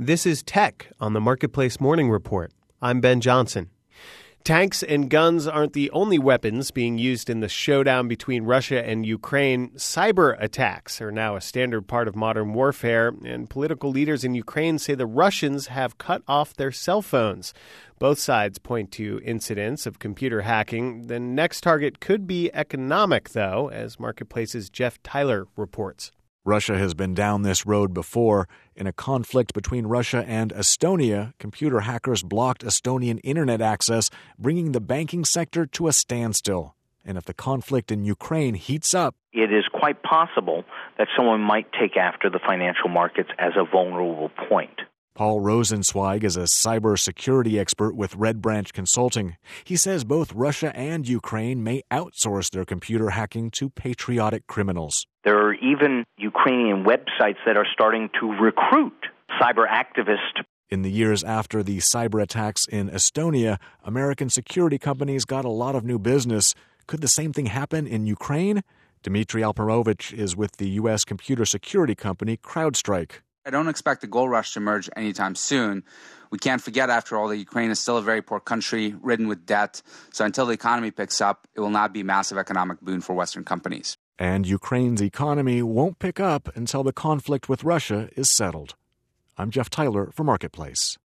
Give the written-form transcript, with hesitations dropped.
This is Tech on the Marketplace Morning Report. I'm Ben Johnson. Tanks and guns aren't the only weapons being used in the showdown between Russia and Ukraine. Cyber attacks are now a standard part of modern warfare, and political leaders in Ukraine say the Russians have cut off their cell phones. Both sides point to incidents of computer hacking. The next target could be economic, though, as Marketplace's Jeff Tyler reports. Russia has been down this road before. In a conflict between Russia and Estonia, computer hackers blocked Estonian internet access, bringing the banking sector to a standstill. And if the conflict in Ukraine heats up, it is quite possible that someone might take after the financial markets as a vulnerable point. Paul Rosenzweig is a cybersecurity expert with Red Branch Consulting. He says both Russia and Ukraine may outsource their computer hacking to patriotic criminals. There are even Ukrainian websites that are starting to recruit cyber activists. In the years after the cyber attacks in Estonia, American security companies got a lot of new business. Could the same thing happen in Ukraine? Dmitry Alperovich is with the U.S. computer security company CrowdStrike. I don't expect a gold rush to emerge anytime soon. We can't forget, after all, that Ukraine is still a very poor country, ridden with debt. So until the economy picks up, it will not be a massive economic boon for Western companies. And Ukraine's economy won't pick up until the conflict with Russia is settled. I'm Jeff Tyler for Marketplace.